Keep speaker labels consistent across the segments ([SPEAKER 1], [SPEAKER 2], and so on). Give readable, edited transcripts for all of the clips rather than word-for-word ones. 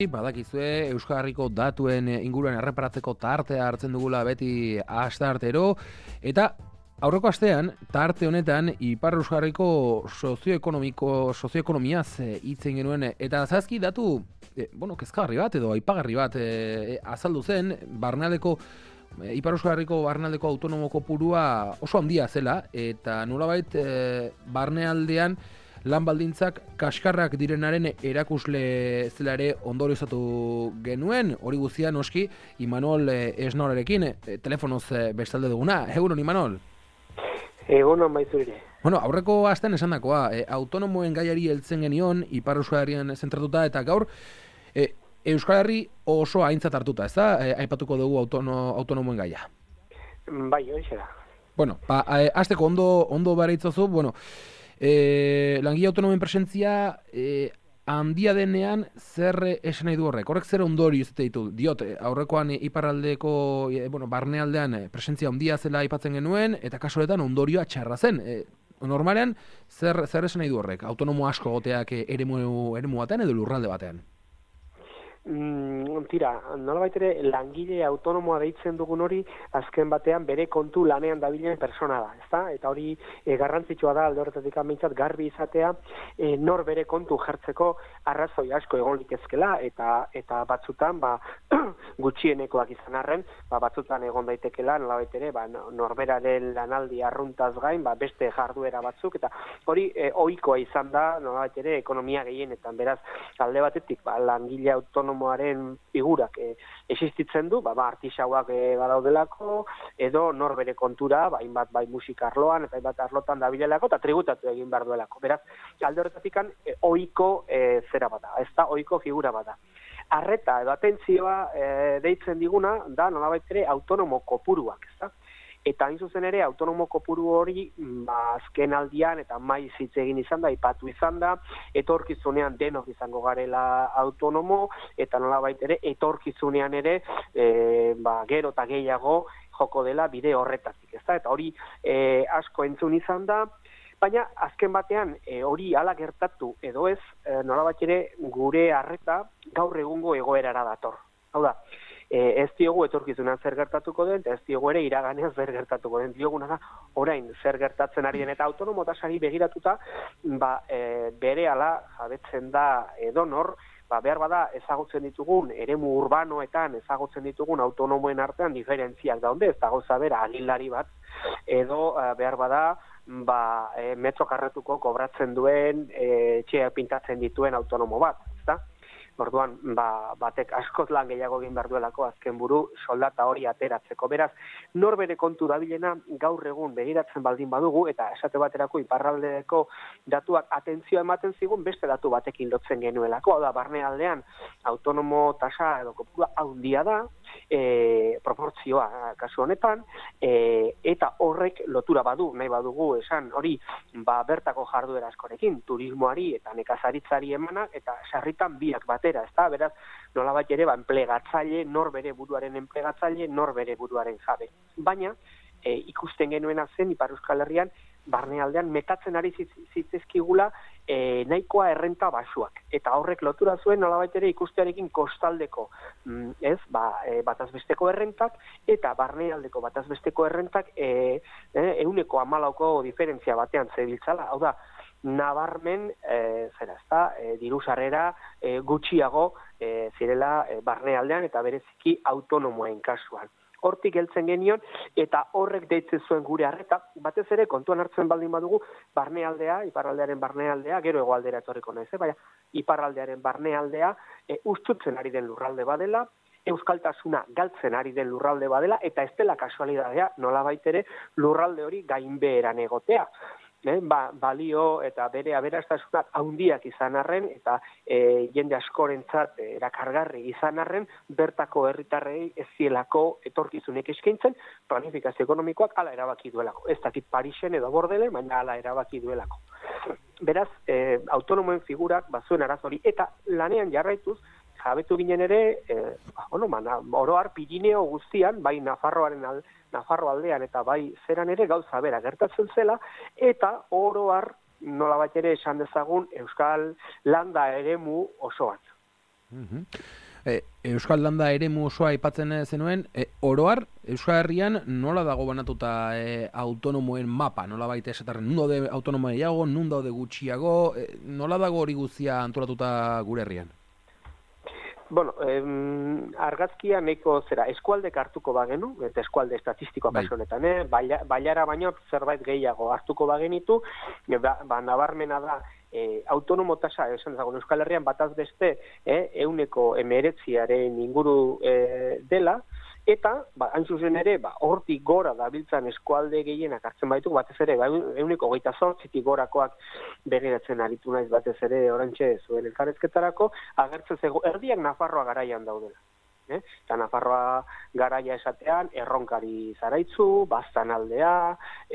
[SPEAKER 1] Badakizue Euskal Herriko datuen inguruan erreparatzeko tartea hartzen dugula beti asteartero, eta aurreko astean tarte honetan Ipar Euskal Herriko sozioekonomiaz hitzen genuen, eta zazki datu kezkagarri bat edo aipagarri bat azaldu zen. Ipar Euskal Herriko barnealdeko autonomo kopurua oso handia zela, eta nolabait barnealdean lan baldintzak kaskarrak direnaren erakusle zela ere ondoriozatu genuen. Hori guztia noski Imanol Esnaorerekin telefonoz bestalde duguna. Egunon, Imanol?
[SPEAKER 2] Egunon, Maizurire.
[SPEAKER 1] Aurreko astean esandakoa, autonomoen gaiari heltzen genion Ipar Euskal Herrian zentratuta, eta gaur Euskal Herri oso aintzat hartuta, ez da? Aipatuko dugu autonomoen gaia.
[SPEAKER 2] Bai, hori da.
[SPEAKER 1] Hasteko ondo behar itzozu, langile autonomoen presentzia handia denean zer esan nahi du horrek? Horrek zer ondorio izate ditu? Diot, aurrekoan iparraldeko, barnealdean presentzia handia zela aipatzen genuen, eta kasualetan ondorioa txarra zen. Normalean, zer esan nahi du horrek? Autonomo asko goteak eremu batean edo lurralde batean?
[SPEAKER 2] Tira, nolabait ere langile autonomoa deitzen dugun hori azken batean bere kontu lanean dabilen persona da, ezta? Eta hori garrantzitsua da alde horretatik behintzat garbi izatea, nor bere kontu jartzeko arrazoi asko egon litezkela, eta batzutan gutxienekoak izan arren, batzutan egon daitekela nolabait ere norberaren lanaldi arruntaz gain, beste jarduera batzuk, eta hori ohikoa izan da nolabait ere ekonomia gehienetan. Beraz, alde batetik langile autonomoaren figurak existitzen du, artisauak badaudelako, edo nor bere kontura, hainbat bai musika arloan, eta hainbat arlotan dabilelako, eta tributatu egin behar duelako. Beraz, alde horretatik ohiko zera bada, ez da ohiko figura bada. Arreta edo atentzioa deitzen diguna da nolabait ere autonomo kopuruak, ez da? Eta hain zuzen ere, autonomo kopuru hori azken aldian eta maiz hitz egin izan da, aipatu izan da, etorkizunean denok izango garela autonomo, eta nolabait ere, etorkizunean ere, gero eta gehiago joko dela bide horretatik, ezta? Eta hori asko entzun izan da, baina azken batean hori hala gertatu edo ez, nolabait ere gure arreta gaur egungo egoerara dator. Hau da, ez diogu etorkizunan zer gertatuko den, eta ez diogu ere iraganean zer gertatuko den. Dioguna da, orain zer gertatzen ari den, eta autonomo tasari begiratuta, berehala jabetzen da edonor, behar bada ezagutzen ditugun, eremu urbanoetan ezagutzen ditugun autonomoen artean diferentziak daude, ez dago zabera agilari bat, edo behar bada, metro karretuko kobratzen duen, etxea pintatzen dituen autonomo bat, ezta? Orduan, batek askoz lan gehiago egin behar duelako azken buru soldata hori ateratzeko. Beraz, nor bere kontu dabilena gaur egun begiratzen baldin badugu, eta esate baterako iparraldeko datuak atentzioa ematen zigun beste datu batekin lotzen genuelako. Hau da, barnealdean autonomo tasa edo kopurua handia da, proportzioa kasu honetan, eta horrek lotura badu, nahi badugu esan hori bertako jarduera askorekin, turismoari eta nekazaritzari emanak, eta sarritan biak batera, ezta? Beraz, nolabait ere enplegatzaile, nor bere buruaren enplegatzaile, nor bere buruaren jabe. Baina, ikusten genuena zen Ipar Euskal Herrian, barnealdean metatzen ari zitzezkigula nahikoa errenta basuak. Eta horrek lotura zuen nolabait ere ikustearekin kostaldeko batazbesteko errentak eta barnealdeko batazbesteko errentak 14% diferentzia batean zebiltzala. Hau da, nabarmen diru sarrera gutxiago zirela barnealdean eta bereziki autonomoen kasuan. Hortik heltzen genion, eta horrek deitzen zuen gure arreta, batez ere kontuan hartzen baldin badugu, barnealdea, iparraldearen barnealdea, gero hegoaldera etorriko naiz, baina iparraldearen barnealdea ustutzen ari den lurralde badela, euskaltasuna galtzen ari den lurralde badela, eta ez dela kasualidadea nolabait ere lurralde hori gainbeheran egotea. Balio eta bere aberastasunak handiak izan arren eta jende askorentzat erakargarri izan arren, bertako herritarrei ez zielako etorkizunek eskaintzen, planifikazio ekonomikoak hala erabaki duelako. Ez dakit Parisen edo Bordele, baina hala erabaki duelako. Beraz, autonomoen figurak bazuen arazori eta lanean jarraituz, jabetu ginen ere, oro har Pirineo guztian, bai Nafarro aldean eta bai zeran ere gauza bera gertatzen zela, eta oro har nolabait ere esan dezagun Euskal landa eremu osoan.
[SPEAKER 1] Euskal Landa eremu osoa aipatzen zenuen, oroar, Euskal Herrian nola dago banatuta autonomoen mapa, nola baita esatarren, nun daude autonomoa gehiago, nun daude gutxiago, nola dago hori guztia antolatuta gure herrian?
[SPEAKER 2] Bueno, argazkia nahiko eskualdek hartuko bagenu, eta eskualde estatistikoa kasu honetan, bailara baino zerbait gehiago hartuko bagenitu, nabarmena da, autonomo tasa, esan dago, Euskal Herrian bataz beste, 19% inguru dela, eta, hain zuzen ere, hortik gora dabiltzan eskualde gehienak hartzen baitu, batez ere, 28tik gorakoak begiratzen aritu naiz batez ere, orantxe zuen elkarrezketarako, agertzen zego, erdiak Nafarroa garaian daudela. Eta Nafarroa garaia esatean, Erronkari Zaraitzu, Baztanaldea,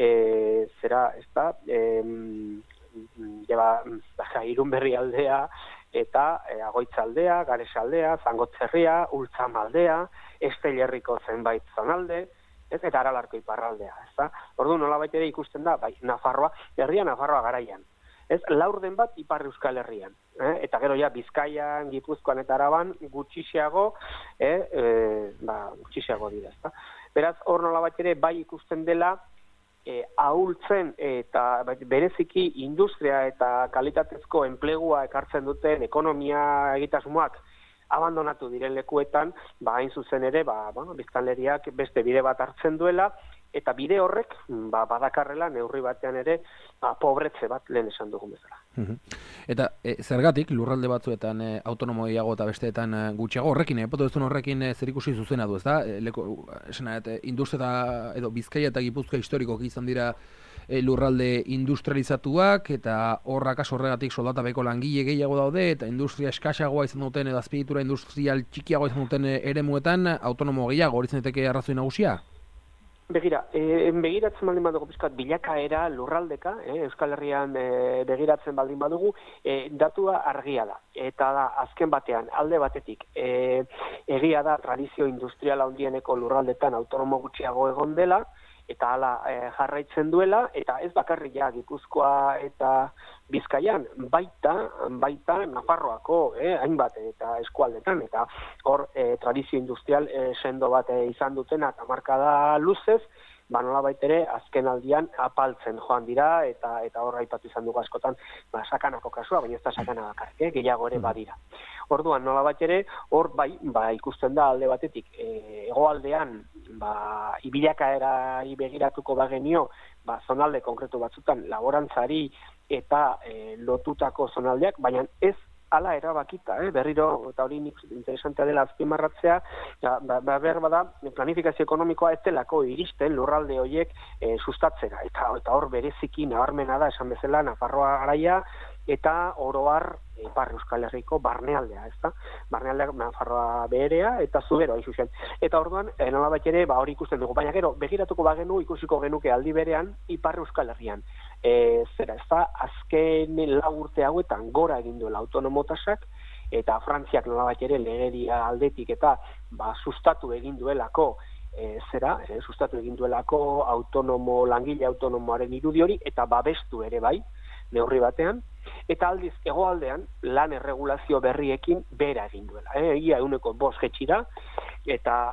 [SPEAKER 2] Irunberri aldea, eta Agoitzaldea, Garesaldea, Zangotzerria, Ultzamaldea, Estelerriko zenbait zonalde, eta Aralarko iparraldea, ezta? Orduan nolabait ere ikusten da, Nafarroa, Nafarroa garaian. Laurden bat Ipar Euskal Herrian. Eta gero ja Bizkaian, Gipuzkoan eta Araban gutxiago dira, ezta? Beraz, hor nolabait ere bai ikusten dela ahultzen eta bereziki industria eta kalitatezko enplegua ekartzen duten ekonomia egitasmoak abandonatu diren lekuetan, hain zuzen ere, biztanleriak beste bide bat hartzen duela, eta bide horrek, badakarrela, neurri batean ere, pobretze bat lehen esan dugun bezala.
[SPEAKER 1] Eta zergatik, lurralde batzuetan autonomo gehiago eta besteetan gutxiago, horrekin, horrekin zerikusi zuzena du, ez da? Industria edo Bizkaia eta Gipuzkoa historikoki izan dira lurralde industrializatuak, eta horrakas horregatik soldatabeko langile gehiago daude, eta industria eskasagoa izan duten, edo azpiegitura industrial txikiagoa izan duten eremuetan, autonomo gehiago, hori zeneteke arrazoi nagusia?
[SPEAKER 2] Begiratzen baldin badugu pizkat bilakaera lurraldeka, Euskal Herrian begiratzen baldin badugu, datua argia da. Eta da, azken batean, alde batetik, egia da tradizio industriala handieneko lurraldetan autonomo gutxiago egon dela, eta hala jarraitzen duela, eta ez bakarrik Gipuzkoa eta Bizkaian, baita Nafarroako hainbat eta eskualdetan, eta hor tradizio industrial sendo bat izan dutena, eta markada luzez, nolabait ere azken aldian apaltzen joan dira, eta hor aipatu izan dugu askotan sakanako kasua, baina ez da sakana bakarrik, gehiago ere badira. Orduan, nolabait ere, hor ikusten da alde batetik, hegoaldean ibilakaera begiratuko bagenio, zonalde konkretu batzutan laborantzari eta lotutako zonaldeak, baina ez ala erabakita, berriro, eta hori nik interesantea dela azpimarratzea, behar bada, planifikazio ekonomikoa ez delako iristen lurralde horiek sustatzera, eta hor bereziki nabarmena da, esan bezala, Nafarroa garaia, eta oroar Ipar Euskal Herriko barnealdea, ezta? Barnealdeak Nafarroa beherea eta Zuberoa izuzen. Eta orduan, nolabait ere, hori ikusten dugu. Baina gero, begiratuko bagenu, ikusiko genuke aldi berean Ipar Euskal Herrian. Azken 4 urte hauetan gora egin duela autonomotasak, eta Frantziak nolabait ere legedia aldetik eta sustatu egin duelako sustatu egin duelako langile autonomoaren irudi hori, eta babestu ere bai, neurri batean, eta aldiz hegoaldean lan erregulazio berriekin bera egin duela. Egia 5% jetxira, eta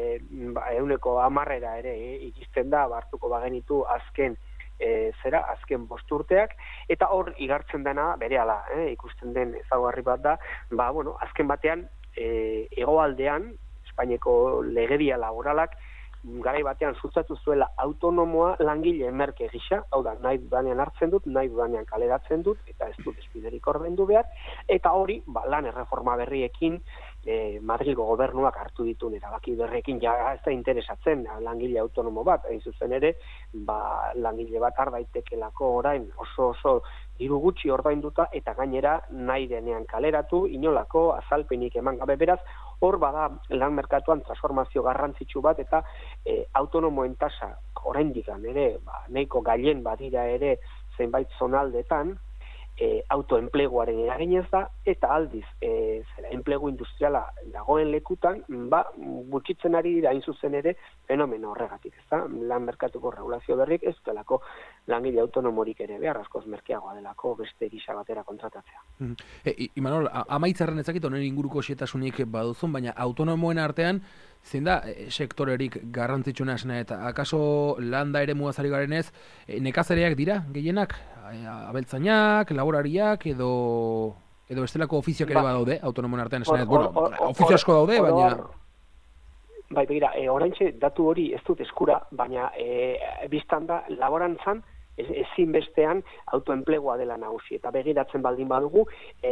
[SPEAKER 2] 10% ere iristen da, hartuko bagenitu azken azken 5 urteak, eta hor igartzen dena berehala, ikusten den ezaugarri bat da, azken batean hegoaldean, Espainiako legedia laboralak, garai batean sustatu zuela autonomoa langile merke gisa, hau da, nahi dudanean hartzen dut, nahi dudanean kaleratzen dut, eta ez dut despiderik ordaindu behar, eta hori, lan erreforma berriekin, Madrilgo gobernuak hartu dituen erabaki berriekin, ez da interesatzen langile autonomo bat, hain zuzen ere, langile bat ardaitekelako orain oso diru gutxi ordainduta, eta gainera nahi denean kaleratu, inolako azalpenik eman gabe, beraz, hor bada lan merkatuan transformazio garrantzitsu bat, eta autonomoen tasa oraindik ere, nahiko gailen badira ere zenbait zonaldetan, autoenpleguaren eraginez da, eta aldiz, enplegu industriala dagoen lekutan, gutxitzen ari da zuzen ere fenomeno horregatik, ez da? Lan merkatuko regulazio berrik ez delako langile autonomorik ere behar askoz merkeagoa delako beste gisa batera kontratatzea.
[SPEAKER 1] Imanol, amaitzarren ezakit honen inguruko xetasunik baduzun, baina autonomoen artean, zein da sektorerik garrantzitsuna esna, eta akaso landa ere muazari garenez, nekazareak dira gehienak? Abeltzainak, laborariak, edo bestelako ofizioak ere badaude, autonomoen artean esna, ofizio asko daude, baina...
[SPEAKER 2] Bai, begira, oraintxe datu hori ez dut eskura, baina biztan da laborantzan ezinbestean autoenplegua dela nagusi. Eta begiratzen baldin badugu,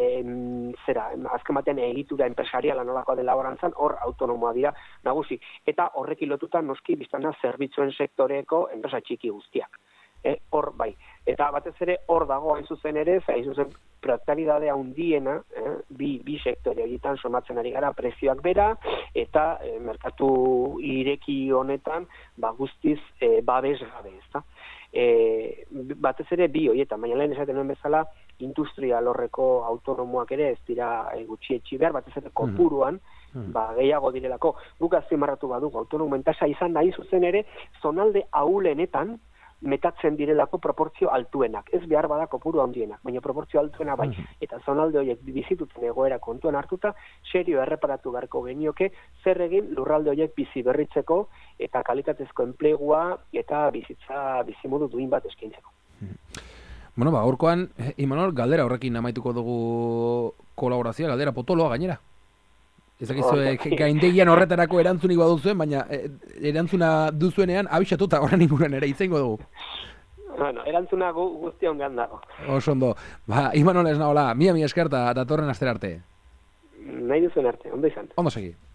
[SPEAKER 2] azken batean egitura enpresariala nolakoa dela laborantzan, hor autonomoa dira nagusi. Eta horrekin lotuta noski biztan da zerbitzuen sektoreko enpresa txiki guztiak. Hor bai. Eta batez ere hor dago hain zuzen ere, hain zuzen prekariedadea handiena, bi sektore horietan somatzen ari gara prezioak bera, eta merkatu ireki honetan guztiz babes gabe, ezta? Batez ere bi horietan, baina lehen esaten nuen bezala, industria lorreko autonomoak ere ez dira gutxietsi behar, batez ere kopuruan, gehiago direlako. Guk azpimarratu badugu autonomoen tasa izan da hain zuzen ere, zonalde ahulenetan, metatzen direlako proportzio altuenak. Ez behar bada kopuru handienak, baina proportzio altuena bai. Eta zonalde horiek bizituten egoera kontuan hartuta, serio erreparatu beharko genioke, zer egin lurralde horiek bizi berritzeko eta kalitatezko enplegua eta bizimodu duin bat eskaintzeko.
[SPEAKER 1] Bueno, gaurkoan, Imanol, galdera horrekin amaituko dugu kolaborazioa, galdera potoloa gainera. Ezakizuek gaindegian horretarako erantzunik baduzuen, baina erantzuna duzuenean abixatu eta horren inguruan ere itzengo dugu.
[SPEAKER 2] Bueno, erantzuna guztion gandago.
[SPEAKER 1] Oso ondo. Imanol Esnaola, mila esker eta datorren astera arte.
[SPEAKER 2] Nahi duzuen arte, ondo izan.
[SPEAKER 1] Ondo segi.